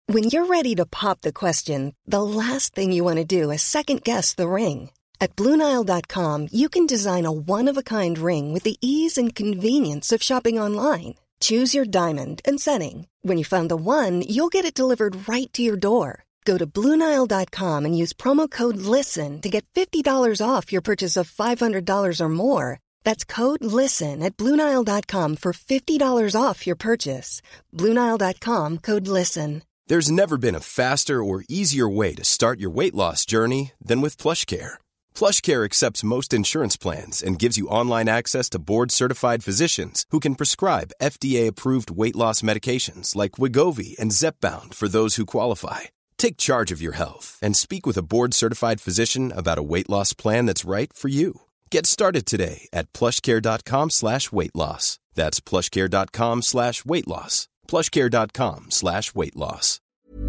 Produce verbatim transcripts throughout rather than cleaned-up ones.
When you're ready to pop the question, the last thing you want to do is second-guess the ring. At Blue Nile dot com, you can design a one-of-a-kind ring with the ease and convenience of shopping online. Choose your diamond and setting. When you find the one, you'll get it delivered right to your door. Go to Blue Nile dot com and use promo code LISTEN to get fifty dollars off your purchase of five hundred dollars or more. That's code LISTEN at Blue Nile dot com for fifty dollars off your purchase. Blue Nile dot com, code LISTEN. There's never been a faster or easier way to start your weight loss journey than with PlushCare. PlushCare accepts most insurance plans and gives you online access to board-certified physicians who can prescribe F D A-approved weight loss medications like Wegovy and Zepbound for those who qualify. Take charge of your health and speak with a board-certified physician about a weight loss plan that's right for you. Get started today at plushcare.com slash weight loss. That's plushcare.com slash weight loss. plushcare.com slash weight loss.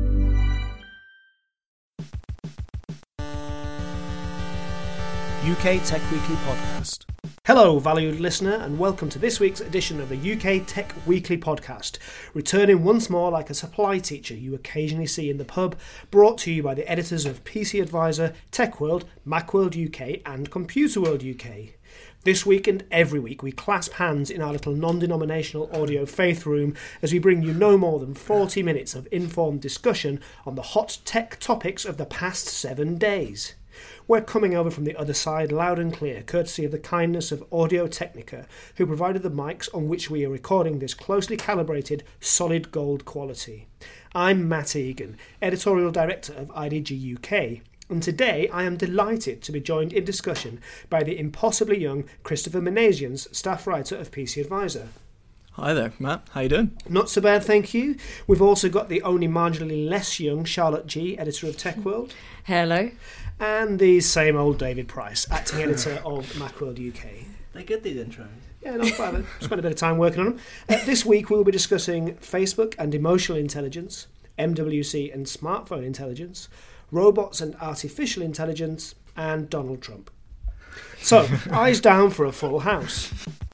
U K Tech Weekly Podcast. Hello, valued listener, and welcome to this week's edition of the U K Tech Weekly Podcast, returning once more like a supply teacher you occasionally see in the pub, brought to you by the editors of P C Advisor, TechWorld, Macworld U K and Computerworld U K. This week and every week we clasp hands in our little non-denominational audio faith room as we bring you no more than forty minutes of informed discussion on the hot tech topics of the past seven days. We're coming over from the other side loud and clear, courtesy of the kindness of Audio Technica, who provided the mics on which we are recording this closely calibrated, solid gold quality. I'm Matt Egan, Editorial Director of I D G U K, and today I am delighted to be joined in discussion by the impossibly young Christopher Menasians, staff writer of P C Advisor. Hi there, Matt. How you doing? Not so bad, thank you. We've also got the only marginally less young Charlotte G, editor of TechWorld. Hello. And the same old David Price, acting editor of Macworld U K. They're good, these intros. Yeah, not bad. Spent a bit of time working on them. Uh, this week we will be discussing Facebook and emotional intelligence, M W C and smartphone intelligence, robots and artificial intelligence, and Donald Trump. So, eyes down for a full house.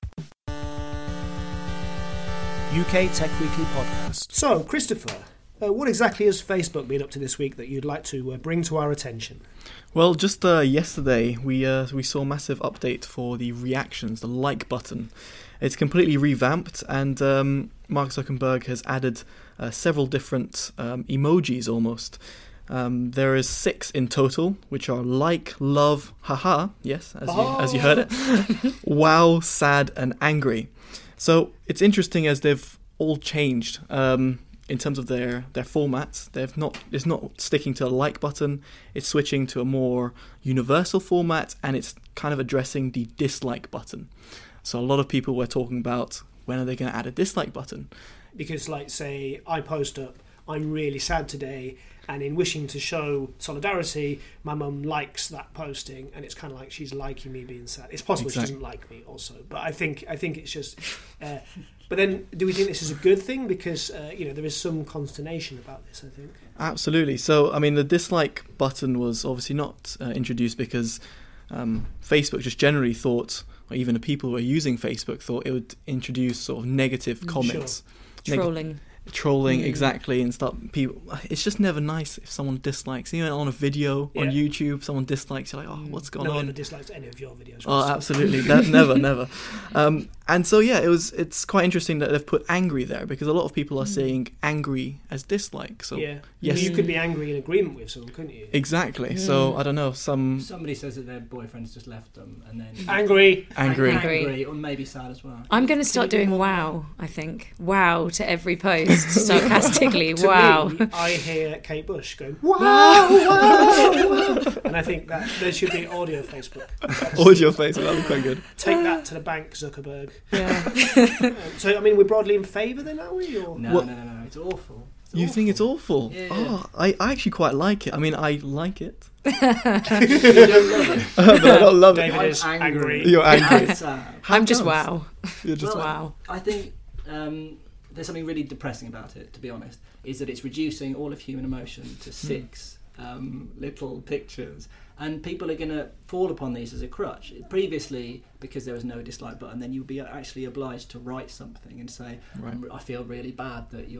U K Tech Weekly Podcast. So, Christopher, uh, what exactly has Facebook been up to this week that you'd like to uh, bring to our attention? Well, just uh, yesterday we uh, we saw a massive update for the reactions, the like button. It's completely revamped, and um, Mark Zuckerberg has added uh, several different um, emojis almost. Um, there is six in total, which are like, love, haha, yes, as, oh. you, as you heard it, wow, sad, and angry. So it's interesting as they've all changed um, in terms of their, their formats. They've not it's not sticking to a like button. It's switching to a more universal format, and it's kind of addressing the dislike button. So a lot of people were talking about when are they going to add a dislike button? Because, like, say, I post up, I'm really sad today, and in wishing to show solidarity, my mum likes that posting, and it's kind of like she's liking me being sad. It's possible exactly. She doesn't like me also, but I think I think it's just... Uh, but then, do we think this is a good thing? Because, uh, you know, there is some consternation about this, I think. Absolutely. So, I mean, the dislike button was obviously not uh, introduced because um, Facebook just generally thought, or even the people who are using Facebook thought it would introduce sort of negative comments. Sure. Neg- Trolling. Trolling, mm. exactly, and start people. It's just never nice if someone dislikes. You know, on a video yeah. on YouTube, someone dislikes. You're like, oh, what's going no on? No one ever dislikes any of your videos. Oh, absolutely, ne- never, never. Um, and so yeah, it was. It's quite interesting that they've put angry there because a lot of people are mm. saying angry as dislike. So yeah, yes, you could be angry in agreement with someone, couldn't you? Exactly. Mm. So I don't know. Some somebody says that their boyfriend's just left them, and then angry, angry, angry, angry or maybe sad as well. I'm going to start doing wow. I think wow to every post. Sarcastic. To wow. me, I hear Kate Bush going, wow, wow, wow. And I think that there should be audio Facebook. That's, audio Facebook, that would be quite good. Take that to the bank, Zuckerberg. Yeah. um, so, I mean, we're broadly in favour then, are we? Or? No, well, no, no, no, it's awful. It's you awful. think it's awful? Yeah. Oh, I, I actually quite like it. I mean, I like it. You don't love it. But I don't love David it. is I'm angry. angry. You're angry. I'm sad. I'm just wow. You're just well, wow. I think um, there's something really depressing about it, to be honest, is that it's reducing all of human emotion to six mm. um, little pictures. And people are going to fall upon these as a crutch. Previously, because there was no dislike button, then you'd be actually obliged to write something and say, right. I feel really bad that you're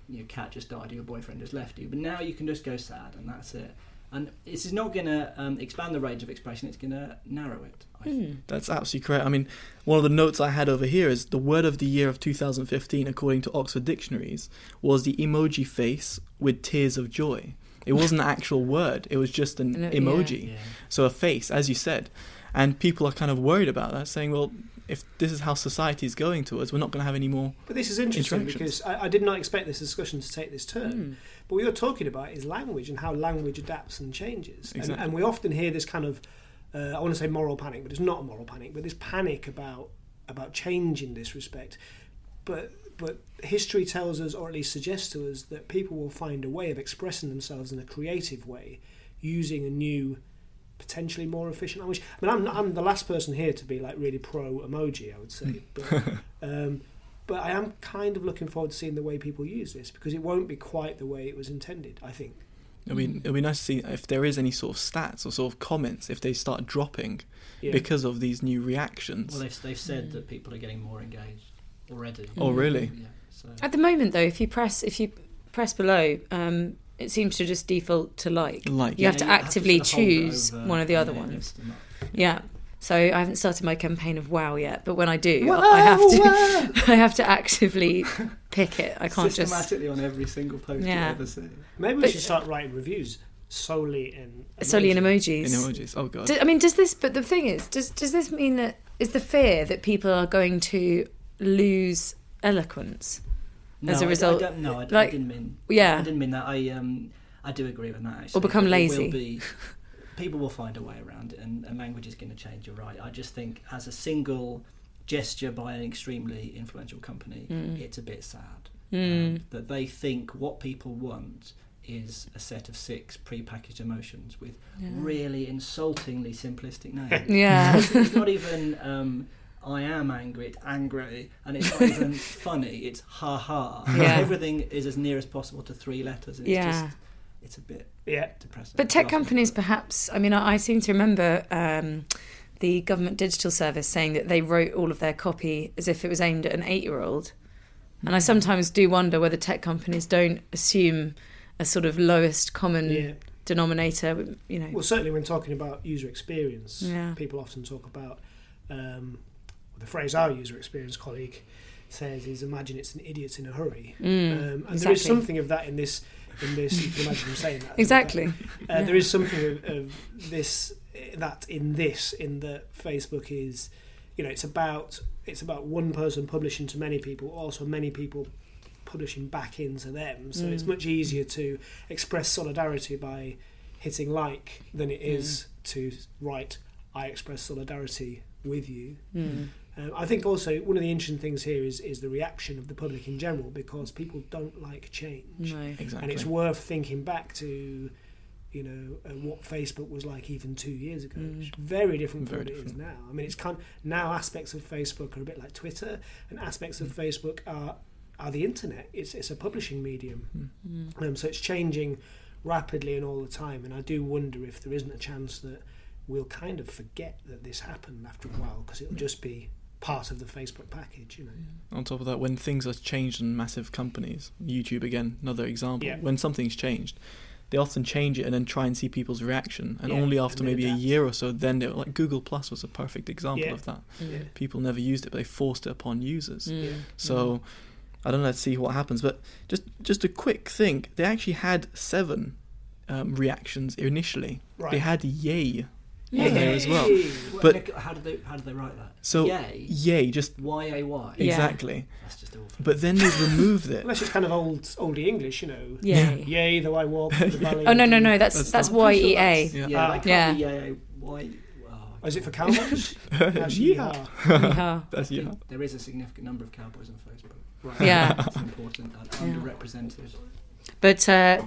your cat just died or your boyfriend just left you. But now you can just go sad, and that's it. And this is not going to um, expand the range of expression, it's going to narrow it, I think. That's absolutely correct. I mean, one of the notes I had over here is the word of the year of two thousand fifteen, according to Oxford Dictionaries, was the emoji face with tears of joy. It wasn't an actual word, it was just an No, emoji. Yeah. Yeah. So a face, as you said. And people are kind of worried about that, saying, well, if this is how society is going towards, we're not going to have any more. But this is interesting interactions. because I, I did not expect this discussion to take this turn. Mm. But what you're talking about is language and how language adapts and changes. Exactly. And, and we often hear this kind of, uh, I want to say moral panic, but it's not a moral panic, but this panic about about change in this respect. But but history tells us, or at least suggests to us, that people will find a way of expressing themselves in a creative way using a new, potentially more efficient language. I mean, I'm I'm the last person here to be like really pro emoji, I would say, but um, but I am kind of looking forward to seeing the way people use this, because it won't be quite the way it was intended, I think. I mean, it'll be nice to see if there is any sort of stats or sort of comments if they start dropping Yeah. because of these new reactions. Well, they've, they've said that people are getting more engaged already. Oh, really? Yeah. So At the moment, though, if you press if you press below, um, it seems to just default to like. Like, You yeah. have to you actively sort of hold it choose over- one of the other yeah, ones. lift them up. Yeah. So I haven't started my campaign of WoW yet, but when I do, I have to I have to actively pick it. I can't just Systematically on every single post Yeah. you ever see. Maybe we But- should start writing reviews solely in solely in emoji. emojis. In emojis. Oh, God. Do- I mean, does this? But the thing is, does does this mean that is the fear that people are going to lose eloquence No, as a I- result? I, don't, no, I, I like, didn't mean. yeah. I didn't mean that. I um, I do agree with that. Actually, Or become There lazy. Will be, people will find a way around it, and, and language is going to change. You're right. I just think as a single gesture by an extremely influential company, Mm. it's a bit sad Mm. um, that they think what people want is a set of six pre-packaged emotions with Yeah. really insultingly simplistic names. Yeah. it's, it's not even um, I am angry, it's angry, and it's not even funny, it's ha ha. Yeah. Everything is as near as possible to three letters, and it's Yeah. just it's a bit Yeah. depressing. But tech Laughing. companies, perhaps. I mean, I, I seem to remember um, the government digital service saying that they wrote all of their copy as if it was aimed at an eight-year-old. And I sometimes do wonder whether tech companies don't assume a sort of lowest common Yeah. denominator. You know. Well, certainly when talking about user experience, Yeah. people often talk about um, the phrase our user experience colleague says is imagine it's an idiot in a hurry. Mm, um, and there exactly. is something of that in this. In this, you can imagine him saying that. Exactly. Uh, Yeah. There is something of, of this that in this in that Facebook is, you know, it's about it's about one person publishing to many people, also many people publishing back into them. So Mm. it's much easier to express solidarity by hitting like than it is to write I express solidarity with you. Mm. Um, I think also one of the interesting things here is is the reaction of the public in general, because people don't like change. No. Exactly. And it's worth thinking back to, you know, uh, what Facebook was like even two years ago. Mm. It's very different from Very what it is different. now. I mean, it's kind now aspects of Facebook are a bit like Twitter, and aspects of Facebook are are the internet. It's it's a publishing medium, Mm. um, so it's changing rapidly and all the time. And I do wonder if there isn't a chance that we'll kind of forget that this happened after a while, because it'll just be part of the Facebook package, you know. On top of that, when things are changed in massive companies, YouTube again, another example, Yeah. when something's changed, they often change it and then try and see people's reaction. And Yeah, only after and then maybe a adapt. year or so, then they're like, Google Plus was a perfect example Yeah. of that. Yeah. People never used it, but they forced it upon users. Mm. Yeah. So I don't know, let's see what happens. But just just a quick thing, they actually had seven um, reactions initially. Right. They had yay Yeah. on there as well. Yay! Well, But- Nick, how did they how did they write that? So Yay. yay, just Y A Y. Yeah. exactly. That's just awful. But then they removed it. Unless it's kind of old oldie English, you know. Yay. Yay, though I walk through the valley. Oh no no no! That's That's that's, not- Y I'm sure E A. that's- Yeah. Yeah, Ah. that can't Yeah. be Y A Y. Oh, Oh, is it for cowboys? That's Yeehaw. yeehaw. Yeehaw. That's I yeah. think there is a significant number of cowboys on Facebook. Right. Yeah. It's important and Yeah. underrepresented. But uh,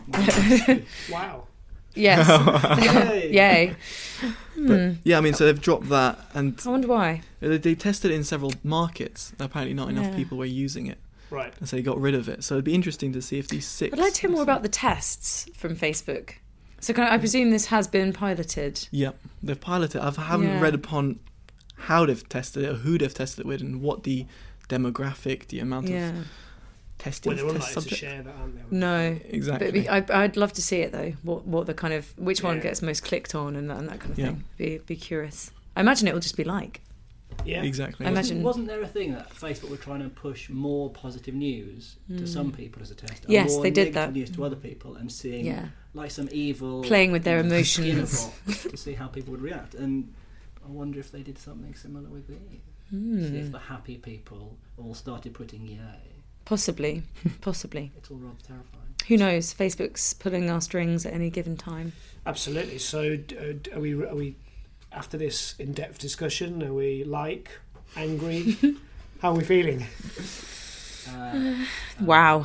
Wow. yes, Yay. yay. But Hmm. yeah, I mean, so they've dropped that, and I wonder why. they, they tested it in several markets. Apparently, not enough Yeah. people were using it, Right. and so they got rid of it. So it'd be interesting to see if these six. I'd like to hear more about the tests from Facebook. So can I, I presume this has been piloted. Yeah, they've piloted. I haven't Yeah. read upon how they've tested it, or who they've tested it with, and what the demographic, the amount Yeah. of testing Well, they're test unlikely to subject. share that, aren't they? No, Exactly. but it'd be, I, I'd love to see it though. What what the kind of which one Yeah. gets most clicked on and that, and that kind of Yeah. thing. Be be curious. I imagine it will just be like. Yeah, Exactly. I imagine- Wasn't there a thing that Facebook were trying to push more positive news to some people as a test? and Yes, more they did negative that. news to other people, and seeing Yeah. like some evil Playing with their you know, emotions. skin of box to see how people would react. And I wonder if they did something similar with these. Hmm. See if the happy people all started putting yay. Possibly, possibly. It's all rather terrifying. Who knows? Facebook's pulling our strings at any given time. absolutely. So, d- uh, d- are we? Are we? After this in-depth discussion, are we like angry? How are we feeling? Uh, Wow.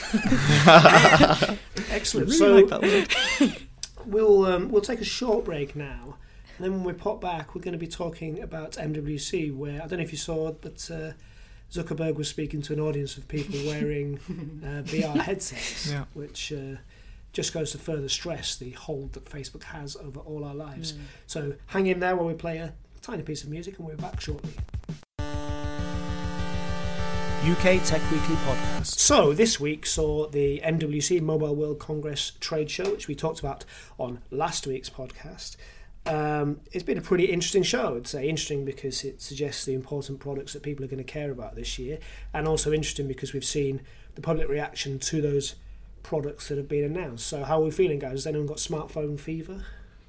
Excellent. Really so like that one. we'll um, we'll take a short break now, and then when we pop back, we're going to be talking about M W C. Where I don't know if you saw, but uh, Zuckerberg was speaking to an audience of people wearing uh, V R headsets, Yeah. which uh, just goes to further stress the hold that Facebook has over all our lives. So hang in there while we play a tiny piece of music, and we'll be back shortly. U K Tech Weekly podcast. So this week saw the M W C Mobile World Congress trade show, which we talked about on last week's podcast. Um, it's been a pretty interesting show, I'd say. Interesting because it suggests the important products that people are going to care about this year, and also interesting because we've seen the public reaction to those products that have been announced. So how are we feeling, guys? Has anyone got smartphone fever?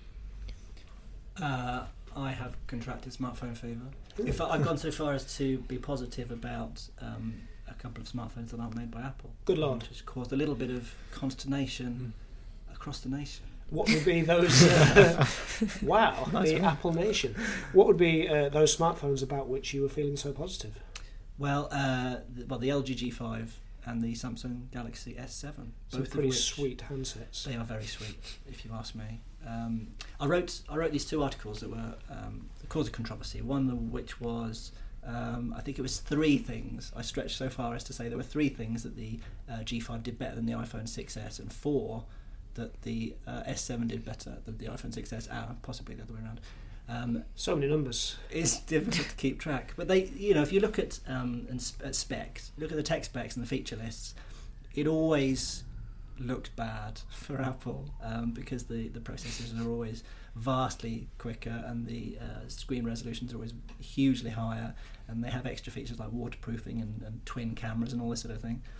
Uh, I have contracted smartphone fever. In fact, I've gone so far as to be positive about um, a couple of smartphones that aren't made by Apple. Good Lord. Which has caused a little bit of consternation across the nation. What would be those? Uh, wow, Nice the one. Apple Nation. What would be uh, those smartphones about which you were feeling so positive? Well, uh, the, well, the L G G five and the Samsung Galaxy S seven. Some both pretty of which, sweet handsets. They are very sweet, if you ask me. Um, I wrote I wrote these two articles that were um, the cause of controversy. One of which was um, I think it was three things. I stretched so far as to say there were three things that the uh, G five did better than the iPhone six S, and four that the uh, S seven did better than the iPhone six S, and possibly the other way around. Um, So many numbers. it's difficult to keep track, but they, you know, if you look at um, and sp- at specs, look at the tech specs and the feature lists, it always looked bad for Apple um, because the, the processors are always vastly quicker and the uh, screen resolutions are always hugely higher, and they have extra features like waterproofing and, and twin cameras and all this sort of thing.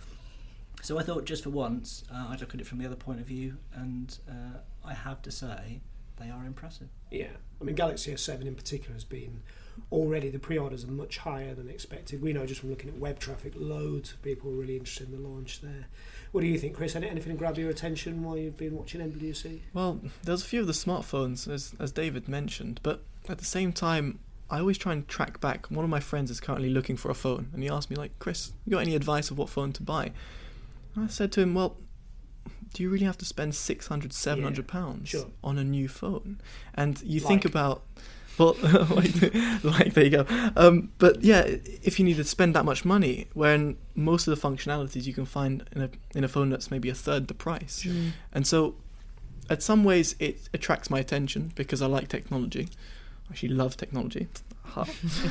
So I thought just for once uh, I'd look at it from the other point of view, and uh, I have to say they are impressive. Yeah, I mean Galaxy S seven in particular has been already, the pre-orders are much higher than expected. We know just from looking at web traffic, loads of people were really interested in the launch there. What do you think, Chris? Any- Anything grab your attention while you've been watching M W C? Well, there's a few of the smartphones, as as David mentioned, but at the same time, I always try and track back. One of my friends is currently looking for a phone, and he asked me, like, Chris, you got any advice of what phone to buy? And I said to him, well, do you really have to spend six hundred, seven hundred pounds sure. on a new phone? And you Like. think about, well, like, like, there you go. Um, but yeah, if you need to spend that much money, when most of the functionalities you can find in a in a phone that's maybe a third the price. And so, at some ways, it attracts my attention because I like technology. I actually love technology. Ha.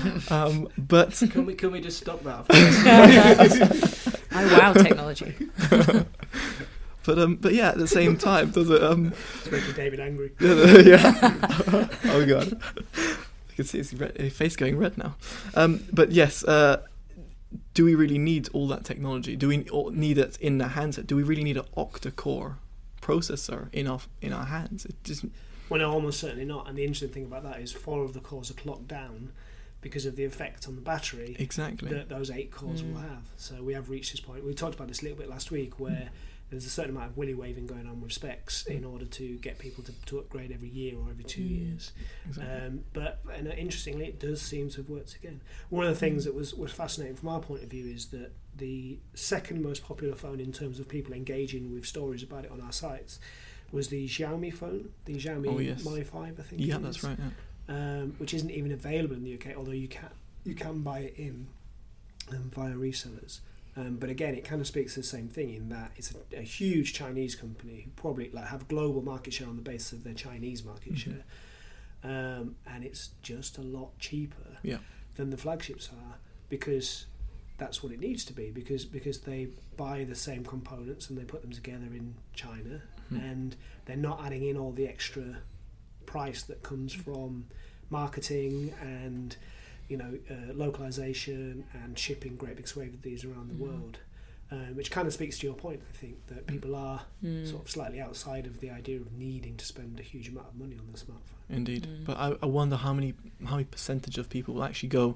um, but Can we can we just stop that? For I wow technology. but um, but yeah, at the same time, does it um. It's making David angry. yeah. Oh god, you can see his, red, his face going red now. Um, but yes, uh, do we really need all that technology? Do we all need it in the handset? Do we really need an octa-core processor in our in our hands? It just Well, no, almost certainly not. And the interesting thing about that is four of the cores are clocked down because of the effect on the battery exactly. that those eight cores will have. So we have reached this point. We talked about this a little bit last week, where there's a certain amount of willy waving going on with specs in order to get people to, to upgrade every year or every two years. Exactly. Um, but and uh, interestingly, it does seem to have worked again. One of the things that was, was fascinating from our point of view is that the second most popular phone in terms of people engaging with stories about it on our sites was the Xiaomi phone, the Xiaomi Oh, yes. Mi five, I think. Yeah, it that's is, right. Yeah. Um, which isn't even available in the U K, although you can you can buy it in um, via resellers. Um, but again, it kind of speaks to the same thing in that it's a, a huge Chinese company who probably like have global market share on the basis of their Chinese market Mm-hmm. share, um, and it's just a lot cheaper Yeah. than the flagships are because that's what it needs to be, because because they buy the same components and they put them together in China, mm. and they're not adding in all the extra price that comes from marketing and, you know, uh, localization and shipping great big swathes of these around the mm. world. Um, which kind of speaks to your point, I think, that people are mm. sort of slightly outside of the idea of needing to spend a huge amount of money on their smartphone. Indeed. Mm. But I, I wonder how many how many percentage of people will actually go,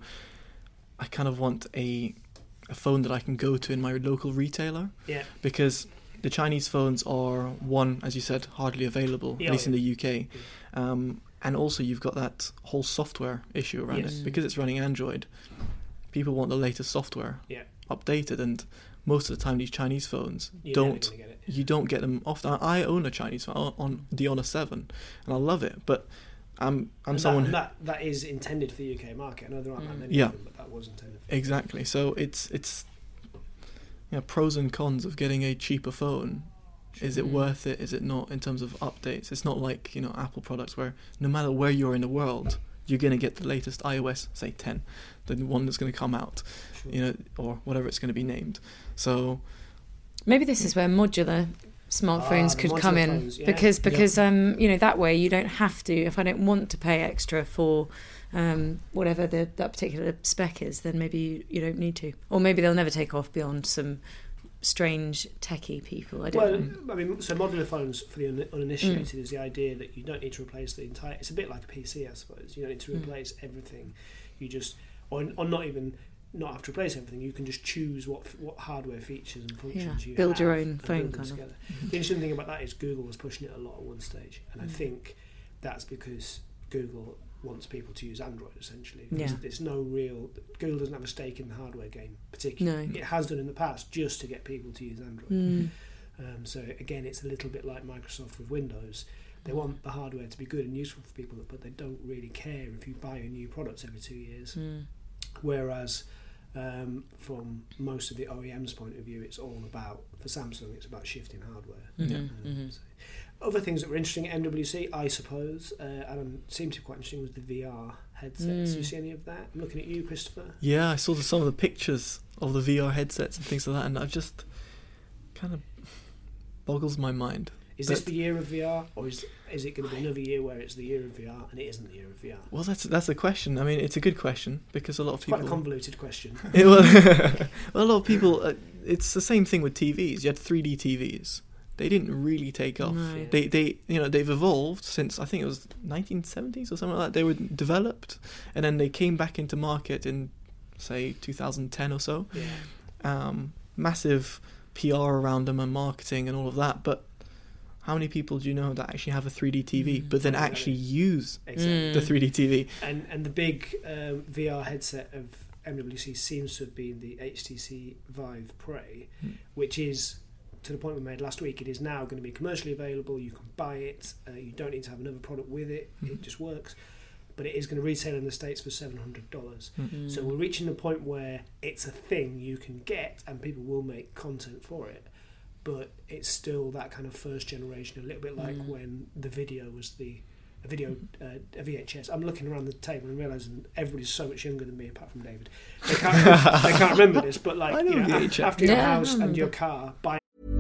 I kind of want a a phone that I can go to in my local retailer. Yeah. Because the Chinese phones are, one, as you said, hardly available, yeah, at least yeah. in the U K. Yeah. Um, and also you've got that whole software issue around yes. it. Because it's running Android, people want the latest software yeah. updated, and most of the time these Chinese phones You're don't get it. you don't get them often. I own a Chinese phone on the Honor seven and I love it, but I'm I'm and someone that, that that is intended for the U K market. I know there aren't that Mm. many Yeah. of them, but that was intended for. exactly. So it's it's you know, pros and cons of getting a cheaper phone. Is it Mm. worth it? Is it not, in terms of updates? It's not like, you know, Apple products where no matter where you're in the world, you're going to get the latest iOS, say ten, the one that's going to come out, Sure. you know, or whatever it's going to be named. So Maybe this is where modular smartphones Ah, the could come modular in, phones, yeah. because because um you know, that way you don't have to, if I don't want to pay extra for um whatever the that particular spec is, then maybe you, you don't need to, or maybe they'll never take off beyond some strange techie people. I don't Well, know. I mean, so modular phones for the un- uninitiated Mm. is the idea that you don't need to replace the entire. It's a bit like a P C, I suppose. You don't need to Mm. replace everything. You just, or, or not even not have to replace everything. You can just choose what what hardware features and functions Yeah, you build have your own and phone build them kind of. together. The interesting thing about that is Google was pushing it a lot at one stage, and I Mm. think that's because Google wants people to use Android essentially. Yeah. There's, there's no real Google doesn't have a stake in the hardware game particularly. No. It has done in the past just to get people to use Android. Mm. Um, so again, it's a little bit like Microsoft with Windows. They want the hardware to be good and useful for people, but they don't really care if you buy a new product every two years. Mm. Whereas um, from most of the O E M's point of view, it's all about, for Samsung, it's about shifting hardware. Mhm, Um, mhm. so other things that were interesting at M W C, I suppose, uh, and seemed to be quite interesting, was the V R headsets. Mm. Do you see any of that? I'm looking at you, Christopher. yeah, I saw the, some of the pictures of the V R headsets and things like that, and I've just kind of boggles my mind. Is But- this the year of V R, or is is it going to be another year where it's the year of V R and it isn't the year of V R? Well, that's that's a question. I mean, it's a good question because a lot of It's people. quite a convoluted question. It was, well, a lot of people. Uh, it's the same thing with T Vs. You had three D T Vs. They didn't really take off. No. They they you know they've evolved since I think it was nineteen seventies or something like that. They were developed, and then they came back into market in say two thousand ten or so. Yeah. Um, massive P R around them and marketing and all of that, but how many people do you know that actually have a three D T V Mm. but then Exactly. actually use Exactly. the three D T V? And and the big um, V R headset of M W C seems to have been the H T C Vive Pre, Hmm. which is, to the point we made last week, it is now going to be commercially available. You can buy it. Uh, you don't need to have another product with it. Mhm. It just works. But it is going to retail in the States for seven hundred dollars. Mm. So we're reaching the point where it's a thing you can get and people will make content for it. But it's still that kind of first generation, a little bit like Mm. when the video was the a video uh, a V H S. I'm looking around the table and realising everybody's so much younger than me, apart from David. They can't, they can't remember this, but like I know you know, V H S. af- after your Yeah, I house and remember. your car, buying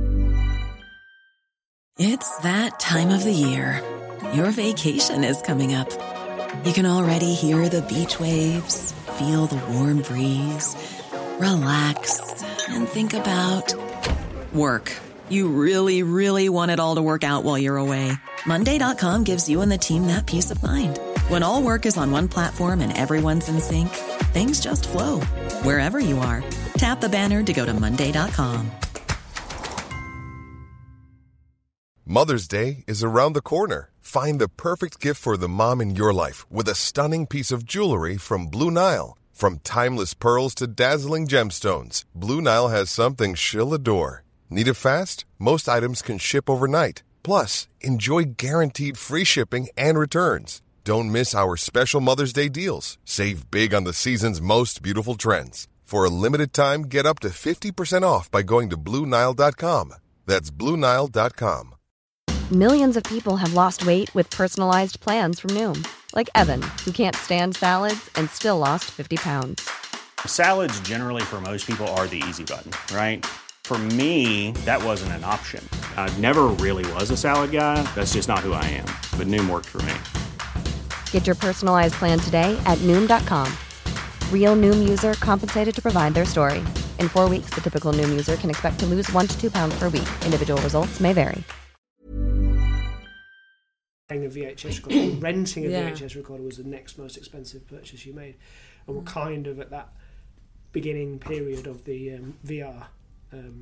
It's that time of the year. Your vacation is coming up. You can already hear the beach waves, feel the warm breeze, relax, and think about work. You really, really want it all to work out while you're away. Monday dot com gives you and the team that peace of mind. When all work is on one platform and everyone's in sync, things just flow. Wherever you are, tap the banner to go to Monday dot com. Mother's Day is around the corner. Find the perfect gift for the mom in your life with a stunning piece of jewelry from Blue Nile. From timeless pearls to dazzling gemstones, Blue Nile has something she'll adore. Need it fast? Most items can ship overnight. Plus, enjoy guaranteed free shipping and returns. Don't miss our special Mother's Day deals. Save big on the season's most beautiful trends. For a limited time, get up to fifty percent off by going to Blue Nile dot com. That's Blue Nile dot com. Millions of people have lost weight with personalized plans from Noom. Like Evan, who can't stand salads and still lost fifty pounds. Salads generally for most people are the easy button, right? For me, that wasn't an option. I never really was a salad guy. That's just not who I am. But Noom worked for me. Get your personalized plan today at Noom dot com. Real Noom user compensated to provide their story. In four weeks, the typical Noom user can expect to lose one to two pounds per week. Individual results may vary. A V H S recorder, renting a Yeah. V H S recorder was the next most expensive purchase you made, and we're kind of at that beginning period of the um, V R um,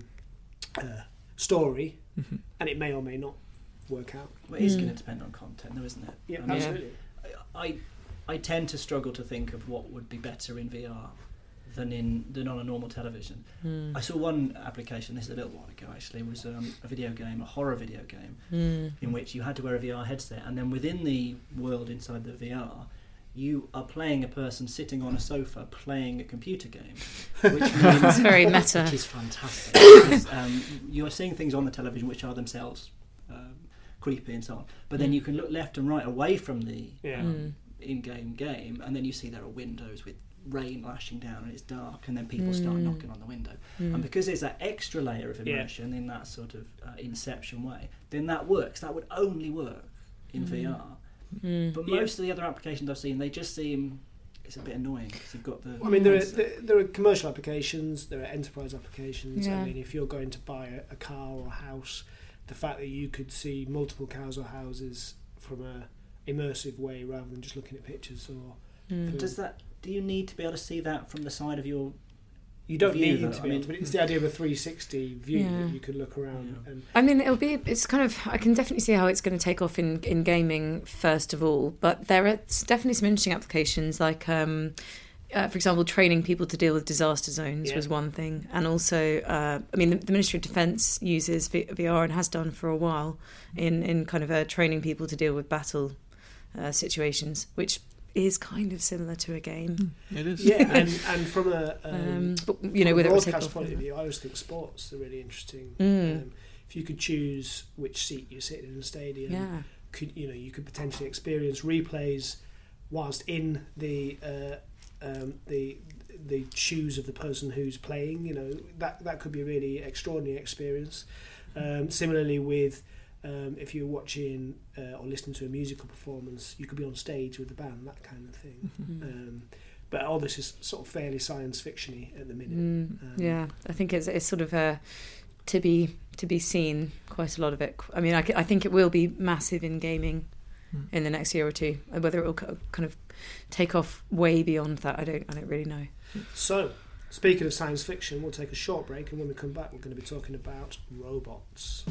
uh, story, Mm-hmm. and it may or may not work out. Well, it is going to depend on content, though, isn't it? Yeah, I mean, absolutely. I, I tend to struggle to think of what would be better in V R than in than on a normal television. Mm. I saw one application, this is a little while ago actually, it was um, a video game, a horror video game, Mm. in which you had to wear a V R headset, and then within the world inside the V R, you are playing a person sitting on a sofa playing a computer game, which means It's very meta. which is fantastic. Because, um, you are seeing things on the television which are themselves um, creepy and so on, but then you can look left and right away from the Yeah. um, in-game game, and then you see there are windows with rain lashing down and it's dark, and then people start knocking on the window, and because there's that extra layer of immersion in that sort of uh, Inception way, then that works. That would only work in V R. But Yeah. most of the other applications I've seen, they just seem it's a bit annoying because you've got the I mean, there are there, there are commercial applications, there are enterprise applications. Yeah. I mean, if you're going to buy a, a car or a house, the fact that you could see multiple cars or houses from a immersive way rather than just looking at pictures or film. Does that? Do you need to be able to see that from the side of your? You don't view, need though? to I be mean- able to, but it's the idea of a three sixty view Yeah. that you could look around Yeah. and I mean, it'll be. It's kind of. I can definitely see how it's going to take off in, in gaming first of all. But there are definitely some interesting applications, like, um, uh, for example, training people to deal with disaster zones Yeah. was one thing, and also, uh, I mean, the, the Ministry of Defence uses v- VR and has done for a while in in kind of uh, training people to deal with battle uh, situations, which is kind of similar to a game. It is. yeah, and, and from a um, Um, but you know, from a whether it will take broadcast off. point or of not. view, I always think sports are really interesting. Mm. Um, if you could choose which seat you sit in a stadium, Yeah. could you know you could potentially experience replays whilst in the uh, um, the the shoes of the person who's playing. You know that that could be a really extraordinary experience. Um, similarly with um, if you're watching uh, or listening to a musical performance, you could be on stage with the band, that kind of thing. Um, but all this is sort of fairly science fiction-y at the minute. Mm, Um, yeah, I think it's it's sort of a to be to be seen. Quite a lot of it. I mean, I, c- I think it will be massive in gaming Mm. in the next year or two. Whether it will co- kind of take off way beyond that, I don't I don't really know. So, speaking of science fiction, we'll take a short break, and when we come back, we're going to be talking about robots.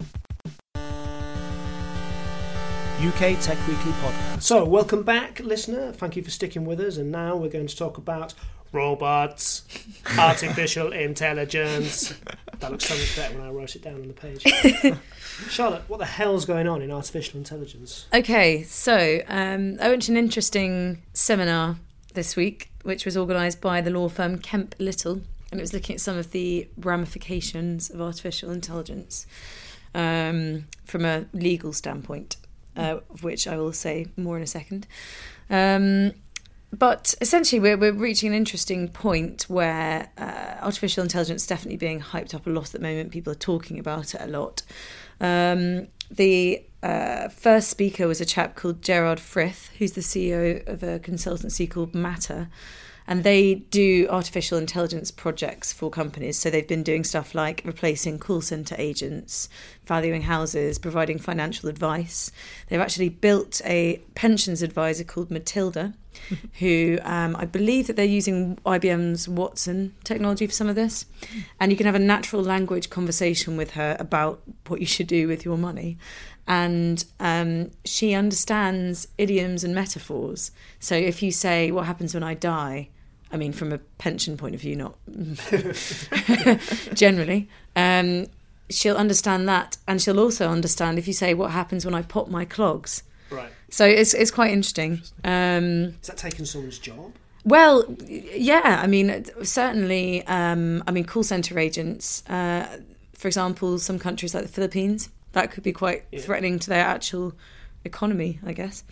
U K Tech Weekly Podcast. So, welcome back, listener. Thank you for sticking with us. And now we're going to talk about robots, artificial intelligence. That looks so much better when I wrote it down on the page. Charlotte, what the hell's going on in artificial intelligence? Okay, so um, I went to an interesting seminar this week, which was organised by the law firm Kemp Little, and it was looking at some of the ramifications of artificial intelligence um, from a legal standpoint, uh, of which I will say more in a second. Um, but essentially, we're, we're reaching an interesting point where uh, artificial intelligence is definitely being hyped up a lot at the moment. People are talking about it a lot. Um, the uh, first speaker was a chap called Gerard Frith, who's the C E O of a consultancy called Matter. And they do artificial intelligence projects for companies. So they've been doing stuff like replacing call centre agents, valuing houses, providing financial advice. They've actually built a pensions advisor called Matilda, who um, I believe that they're using I B M's Watson technology for some of this. And you can have a natural language conversation with her about what you should do with your money. And um, she understands idioms and metaphors. So if you say, what happens when I die? I mean, from a pension point of view, not generally. Um, she'll understand that. And she'll also understand if you say, what happens when I pop my clogs? Right. So it's it's quite interesting. Um, Is that taking someone's job? well, yeah, I mean, certainly, um, I mean, call centre agents, uh, for example, some countries like the Philippines, that could be quite Yeah. threatening to their actual economy, I guess.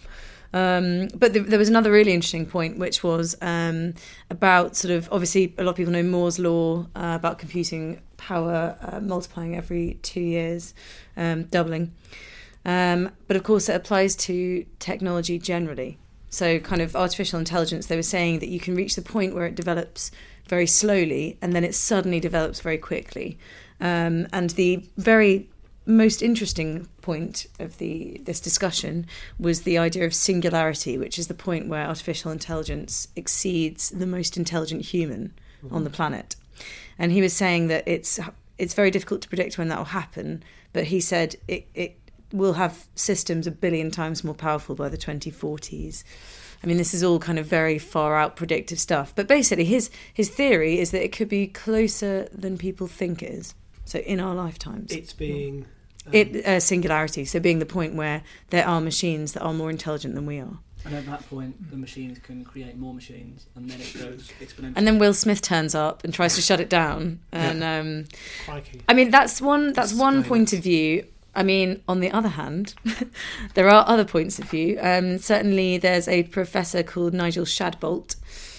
Um, but th- there was another really interesting point, which was um, about sort of, obviously a lot of people know Moore's law uh, about computing power uh, multiplying every two years, um, doubling. Um, but of course it applies to technology generally. So kind of artificial intelligence, they were saying that you can reach the point where it develops very slowly and then it suddenly develops very quickly. Um, and the very most interesting point of the this discussion was the idea of singularity, which is the point where artificial intelligence exceeds the most intelligent human mm-hmm. on the planet. And he was saying that it's it's very difficult to predict when that will happen, but he said it, it will have systems a billion times more powerful by the twenty forties. I mean, this is all kind of very far out predictive stuff. But basically his his theory is that it could be closer than people think it is. So in our lifetimes. It's being... Um, it uh, singularity, so being the point where there are machines that are more intelligent than we are. And at that point, the machines can create more machines, and then it goes exponentially. And then Will Smith turns up and tries to shut it down. And um, I mean, that's one that's one point of view. I mean, on the other hand, there are other points of view. Um, certainly, there's a professor called Nigel Shadbolt,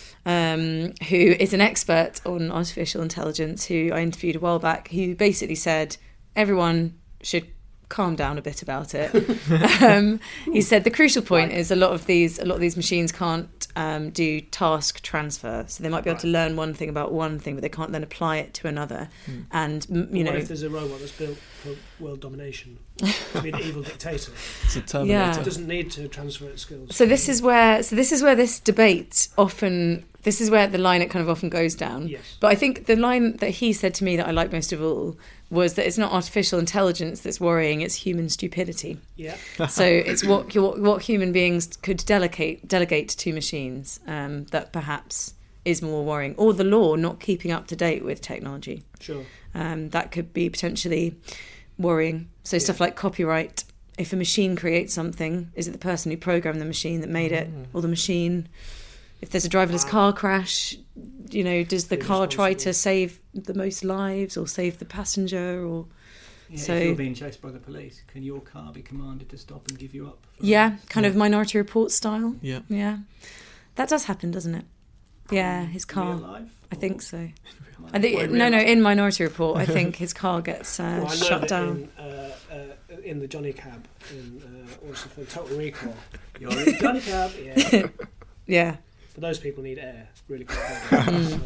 um, who is an expert on artificial intelligence, who I interviewed a while back, who basically said everyone should calm down a bit about it. um, he said the crucial point is a lot of these a lot of these machines can't um, do task transfer, so they might be able right. to learn one thing about one thing, but they can't then apply it to another. Hmm. And you what know, if there's a robot that's built for world domination, to be an evil dictator? It's a Terminator. Yeah. It doesn't need to transfer its skills. So this is where so this is where this debate often. This is where the line it kind of often goes down. Yes. But I think the line that he said to me that I like most of all was that it's not artificial intelligence that's worrying, it's human stupidity. Yeah. So it's what what, what human beings could delegate delegate to machines um, that perhaps is more worrying, or the law not keeping up to date with technology. Sure. Um, that could be potentially worrying. So yeah. stuff like copyright. If a machine creates something, is it the person who programmed the machine that made it, mm. or the machine? If there's a driverless wow. car crash, you know, does the car try to save the most lives or save the passenger? Or yeah, so if you're being chased by the police, can your car be commanded to stop and give you up? Yeah, kind yeah. of Minority Report style. Yeah, yeah, that does happen, doesn't it? Yeah, his car. Real life, I think so. I think well, no, no. In Minority Report, I think his car gets uh, well, shut down. In, uh, uh, in the Johnny Cab, in uh, also for Total Recall. You're in Johnny Cab. Yeah. yeah. But those people need air really quick. so,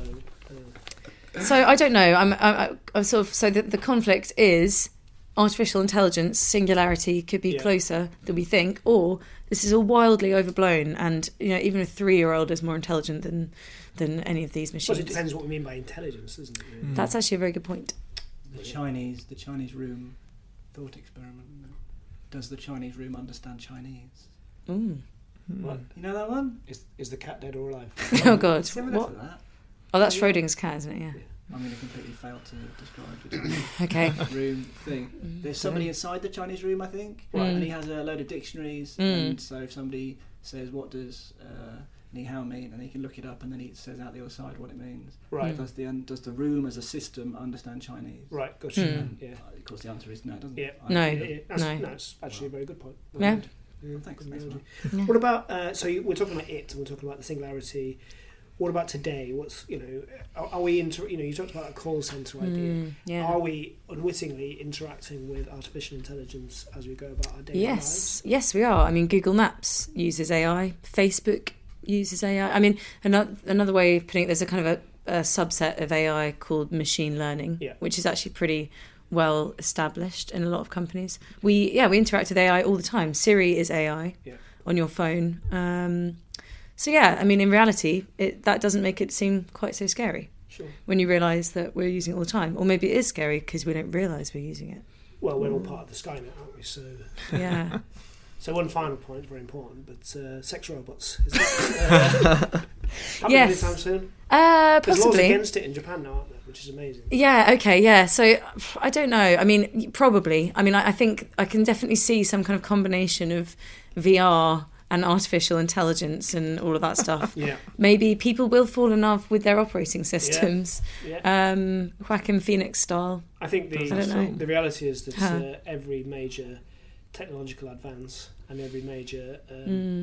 uh. so I don't know. I'm, I'm, I'm sort of so the, the conflict is artificial intelligence, singularity could be yeah. closer than we think, or this is all wildly overblown, and you know even a three-year-old is more intelligent than than any of these machines. Well, it depends what we mean by intelligence, doesn't it? Really? Mm. That's actually a very good point. The Chinese, the Chinese room thought experiment. Does the Chinese room understand Chinese? Mm. What? You know that one? Is is the cat dead or alive? Oh God! Similar what? to that. Oh, that's Schrodinger's cat, isn't it? Yeah. yeah. I'm going to completely fail to describe the Chinese okay. room thing. There's somebody inside the Chinese room, I think, right. and he has a load of dictionaries. Mm. And so if somebody says, "What does uh, ni hao mean?" and he can look it up, and then he says out the other side what it means. Right. Does the does the room as a system understand Chinese? Right. Gotcha. Mm. Yeah. Uh, of course, the answer is no. It doesn't. Yeah. No. Yeah, yeah. That's, no. no. It's actually a very good point. Yeah. Yeah, thanks. thanks yeah. What about? Uh, so you, we're talking about it, and we're talking about the singularity. What about today? What's you know? Are, are we inter? You know, you talked about a call center idea. Mm, yeah. Are we unwittingly interacting with artificial intelligence as we go about our daily yes. lives? Yes, we are. I mean, Google Maps uses A I. Facebook uses A I. I mean, another another way of putting it, there's a kind of a, a subset of A I called machine learning, yeah. which is actually pretty well established in a lot of companies. We yeah we interact with A I all the time. Siri is A I yeah. on your phone. Um, so yeah, I mean in reality it, that doesn't make it seem quite so scary. Sure. When you realise that we're using it all the time, or maybe it is scary because we don't realise we're using it. Well, we're all part of the Skynet, aren't we? So yeah. So one final point, very important, but uh, sex robots. Is that, uh, yes. anytime soon? Uh, There's laws possibly. against it in Japan now, aren't there? Which is amazing. Yeah, okay, yeah. So, I don't know. I mean, probably. I mean, I, I think I can definitely see some kind of combination of V R and artificial intelligence and all of that stuff. yeah. Maybe people will fall in love with their operating systems. Yeah. yeah. Um, Joaquin Phoenix style. I think the, I don't know. the reality is that huh. uh, every major technological advance and every major um, mm.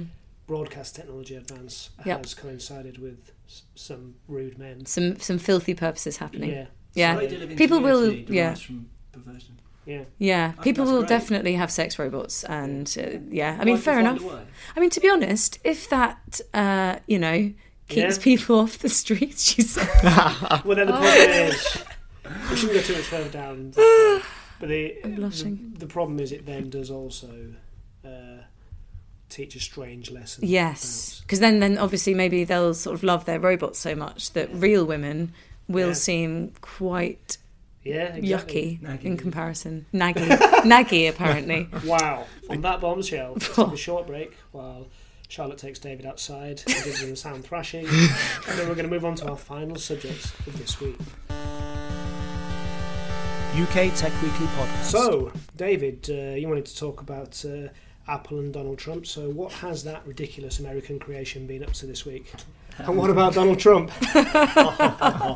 broadcast technology advance Yep. has coincided with s- some rude men. Some some filthy purposes happening. Yeah. Yeah. Great deal of People will. ingenuity Yeah. derives from perversion. Yeah. Yeah. think People that's will great. definitely have sex robots, and uh, yeah. I Why mean, do you fair find enough. a way? I mean, to be honest, if that uh, you know keeps Yeah. people off the streets, she said. Well, then the problem is, we shouldn't go too much further down. But the, I'm blushing. the the problem is, it then does also uh, teach a strange lesson. Yes, because then, then obviously maybe they'll sort of love their robots so much that real women will Yeah. seem quite about- Yeah, exactly. yucky Naggy. in comparison. Naggy, naggy apparently. Wow. On that bombshell, let's take a short break while Charlotte takes David outside and gives him a sound thrashing. And then we're going to move on to our final subject of this week. U K Tech Weekly podcast. So, David, uh, you wanted to talk about uh, Apple and Donald Trump. So what has that ridiculous American creation been up to this week? And what about Donald Trump? uh,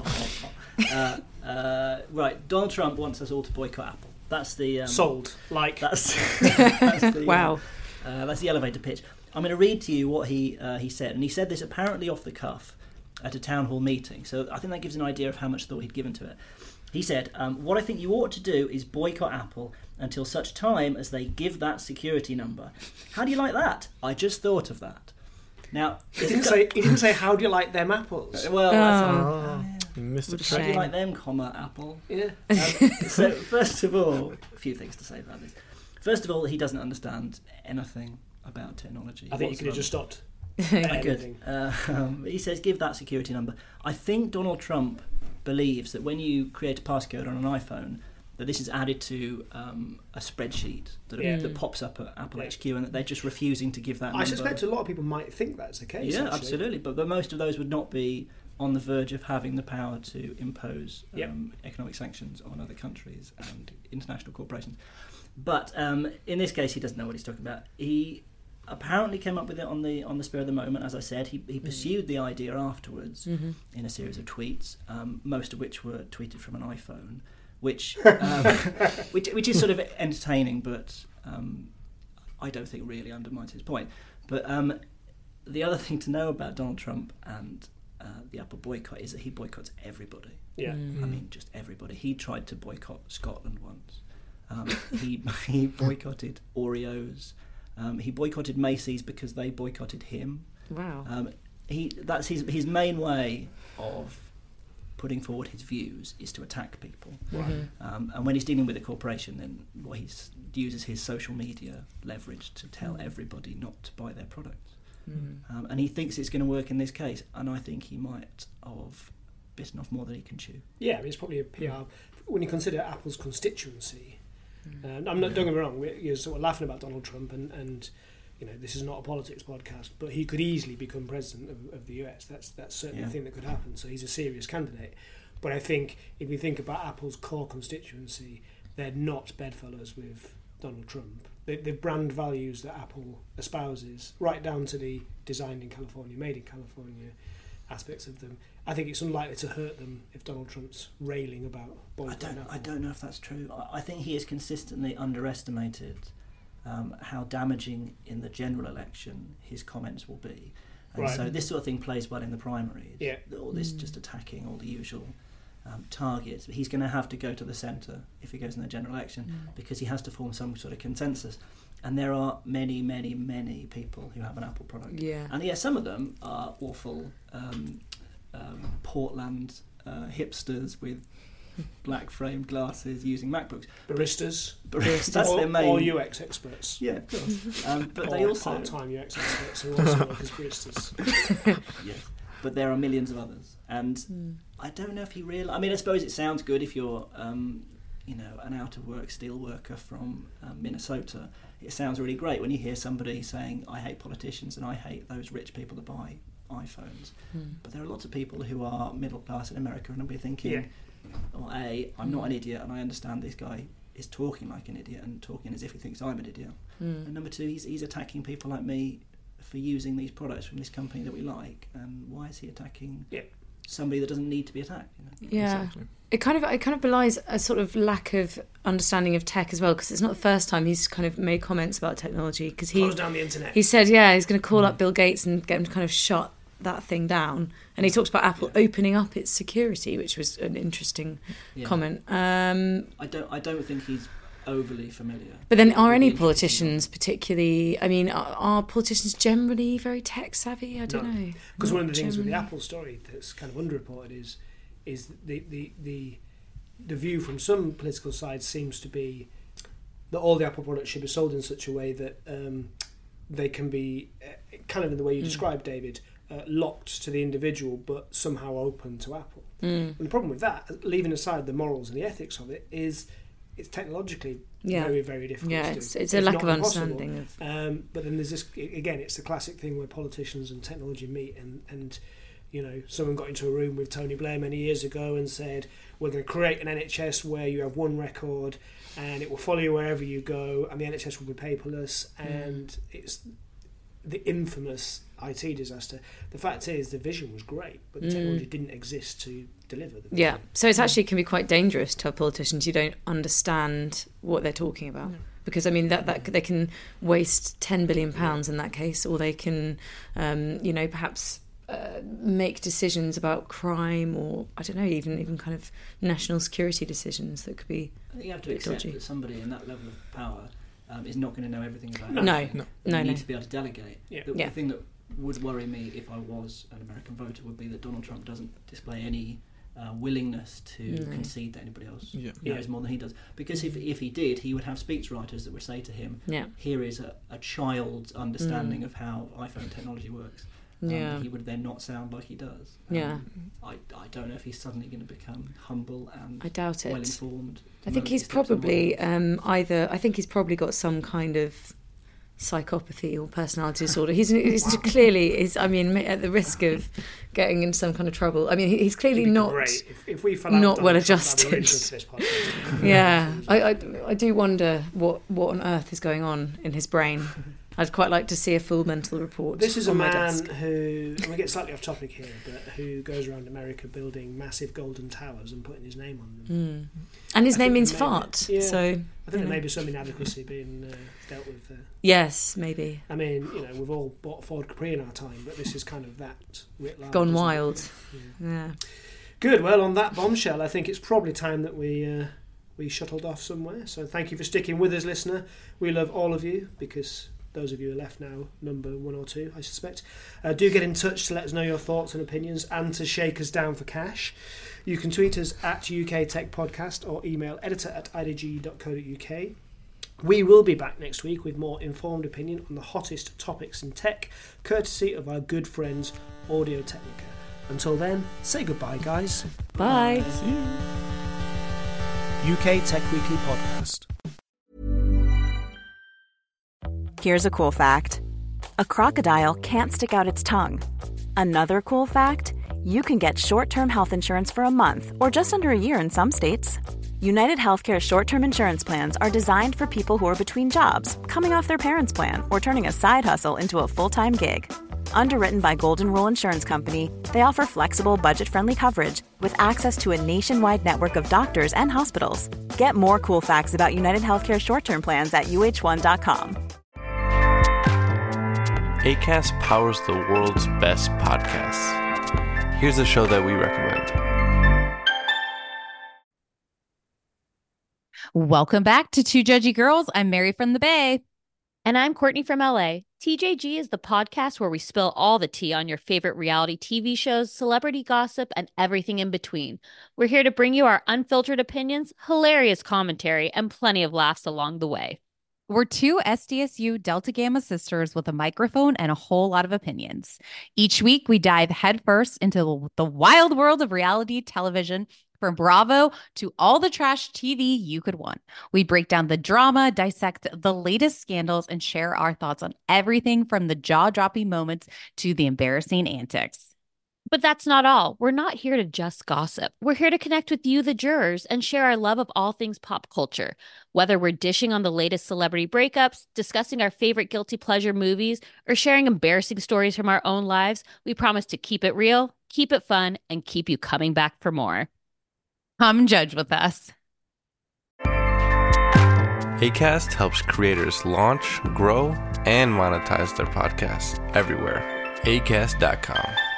uh, right, Donald Trump wants us all to boycott Apple. That's the um, Sold. Like, That's, that's the, Wow. Uh, that's the elevator pitch. I'm going to read to you what he uh, he said, and he said this apparently off the cuff at a town hall meeting. So I think that gives an idea of how much thought he'd given to it. He said, um, "What I think you ought to do is boycott Apple until such time as they give that security number." How do you like that? I just thought of that. Now, he didn't say. He didn't say. How do you like them apples? well, that's Oh. You missed What it. a how do you shame. like them, comma Apple? Yeah. Um, so first of all, a few things to say about this. First of all, he doesn't understand anything about technology. I think you could have whatsoever. just stopped. I Anything. could. Uh, um, he says, give that security number. I think Donald Trump believes that when you create a passcode on an iPhone, that this is added to um, a spreadsheet that, Yeah. that pops up at Apple Yeah. H Q, and that they're just refusing to give that I number. suspect a lot of people might think that's the case. Yeah, actually. absolutely. But, but most of those would not be on the verge of having the power to impose um, Yep. economic sanctions on other countries and international corporations. But um, in this case, he doesn't know what he's talking about. He apparently came up with it on the on the spur of the moment. As I said, he, he pursued the idea afterwards Mm-hmm. in a series of tweets, um, most of which were tweeted from an iPhone, which um, which which is sort of entertaining, but um, I don't think really undermines his point. But um, the other thing to know about Donald Trump and uh, the Apple boycott is that he boycotts everybody. Yeah. I mean, just everybody. He tried to boycott Scotland once. Um, he he boycotted Oreos. Um, he boycotted Macy's because they boycotted him. Wow. Um, he that's his his main way of putting forward his views is to attack people. Right. Um, and when he's dealing with a corporation, then well, he uses his social media leverage to tell everybody not to buy their products. Mm. Um, and he thinks it's going to work in this case, and I think he might have bitten off more than he can chew. Yeah, I mean, it's probably a P R. When you consider Apple's constituency, uh, I'm not. Don't get me wrong. We're, you're sort of laughing about Donald Trump, and, and you know this is not a politics podcast, but he could easily become president of, of the U S. That's that's certainly Yeah. a thing that could happen. So he's a serious candidate. But I think if we think about Apple's core constituency, they're not bedfellows with Donald Trump. The, the brand values that Apple espouses, right down to the designed in California, made in California aspects of them, I think it's unlikely to hurt them if Donald Trump's railing about I boycotting don't, Apple. I don't know if that's true. I, I think he has consistently underestimated um, how damaging in the general election his comments will be. And Right. so this sort of thing plays well in the primaries. Yeah. All this just attacking all the usual um, targets. He's going to have to go to the centre if he goes in the general election because he has to form some sort of consensus. And there are many, many, many people who have an Apple product. Yeah. And yeah, some of them are awful um, um, Portland uh, hipsters with black framed glasses using MacBooks. Baristas, Baristas, that's or, their main. or U X experts. Yeah, of course. Um, but or they also part-time U X experts who also work as baristas. yes, but there are millions of others, and Mm. I don't know if he really. I mean, I suppose it sounds good if you're, um, you know, an out-of-work steel worker from um, Minnesota. It sounds really great when you hear somebody saying, "I hate politicians and I hate those rich people that buy iPhones." Mm. But there are lots of people who are middle class in America, and I'll be thinking, Yeah. well, A, I'm not an idiot, and I understand this guy is talking like an idiot and talking as if he thinks I'm an idiot. Mm. And number two, he's, he's attacking people like me for using these products from this company that we like. And why is he attacking Yeah. somebody that doesn't need to be attacked. You know? Yeah. Exactly. It kind of it kind of belies a sort of lack of understanding of tech as well, because it's not the first time he's kind of made comments about technology. Because he Close down the internet. He said, yeah, he's going to call mm. up Bill Gates and get him to kind of shut that thing down. And he talks about Apple yeah. opening up its security, which was an interesting yeah. comment. Um, I don't I don't think he's overly familiar. But then, are any politicians particularly? I mean, are, are politicians generally very tech savvy? I don't no. know. Because one of the things generally. with the Apple story that's kind of underreported is. is the, the the the view from some political sides seems to be that all the Apple products should be sold in such a way that um, they can be, uh, kind of in the way you mm. described, David, uh, locked to the individual but somehow open to Apple. Mm. And the problem with that, leaving aside the morals and the ethics of it, is it's technologically yeah. very, very difficult yeah, to do. It's, it's a lack of understanding. Of... Um, but then there's this, again, it's the classic thing where politicians and technology meet and... and you know, someone got into a room with Tony Blair many years ago and said, we're going to create an N H S where you have one record and it will follow you wherever you go and the N H S will be paperless. Mm. And it's the infamous I T disaster. The fact is the vision was great, but the mm. technology didn't exist to deliver the vision. Yeah, so it actually can be quite dangerous to have politicians who don't understand what they're talking about. Yeah. Because, I mean, that, that they can waste ten billion pounds in that case, or they can, um, you know, perhaps... Uh, make decisions about crime, or I don't know, even even kind of national security decisions that could be. I think you have to accept dodgy. that somebody in that level of power um, is not going to know everything about it. No, no, no. no you need no. to be able to delegate. Yeah. The, yeah. the thing that would worry me if I was an American voter would be that Donald Trump doesn't display any uh, willingness to no. concede that anybody else yeah. knows yeah. more than he does. Because if if he did, he would have speechwriters that would say to him, yeah. "Here is a, a child's understanding mm. of how iPhone technology works." Um, yeah. he would then not sound like he does. Um, yeah. I, I don't know if he's suddenly going to become humble and I doubt it. well informed. I think he's probably um, either. I think he's probably got some kind of psychopathy or personality disorder. He's, he's wow. clearly is. I mean, at the risk of getting in some kind of trouble. I mean, he's clearly not great. If, if we not well adjusted. yeah, I, I I do wonder what what on earth is going on in his brain. I'd quite like to see a full mental report. This is on a my man desk. who, and we get slightly off topic here, but who goes around America building massive golden towers and putting his name on them. Mm. And his I name means maybe, fart. Yeah, so I think there know. may be some inadequacy being uh, dealt with there. Yes, maybe. I mean, you know, we've all bought Ford Capri in our time, but this is kind of that writ large. Gone wild. Yeah. yeah. Good. Well, on that bombshell, I think it's probably time that we uh, we shuttled off somewhere. So thank you for sticking with us, listener. We love all of you because those of you who are left now, number one or two, I suspect. Uh, do get in touch to let us know your thoughts and opinions and to shake us down for cash. You can tweet us at U K Tech Podcast or email editor at I D G dot co dot U K. We will be back next week with more informed opinion on the hottest topics in tech, courtesy of our good friends Audio Technica. Until then, say goodbye, guys. Bye. See you. U K Tech Weekly Podcast. Here's a cool fact. A crocodile can't stick out its tongue. Another cool fact, you can get short-term health insurance for a month or just under a year in some states. United Healthcare short-term insurance plans are designed for people who are between jobs, coming off their parents' plan, or turning a side hustle into a full-time gig. Underwritten by Golden Rule Insurance Company, they offer flexible, budget-friendly coverage with access to a nationwide network of doctors and hospitals. Get more cool facts about United Healthcare short-term plans at U H one dot com. Acast powers the world's best podcasts. Here's a show that we recommend. Welcome back to Two Judgy Girls. I'm Mary from the Bay. And I'm Courtney from L A. T J G is the podcast where we spill all the tea on your favorite reality T V shows, celebrity gossip, and everything in between. We're here to bring you our unfiltered opinions, hilarious commentary, and plenty of laughs along the way. We're two S D S U Delta Gamma sisters with a microphone and a whole lot of opinions. Each week, we dive headfirst into the wild world of reality television, from Bravo to all the trash T V you could want. We break down the drama, dissect the latest scandals, and share our thoughts on everything from the jaw-dropping moments to the embarrassing antics. But that's not all. We're not here to just gossip. We're here to connect with you, the jurors, and share our love of all things pop culture. Whether we're dishing on the latest celebrity breakups, discussing our favorite guilty pleasure movies, or sharing embarrassing stories from our own lives, we promise to keep it real, keep it fun, and keep you coming back for more. Come judge with us. Acast helps creators launch, grow, and monetize their podcasts everywhere. acast dot com.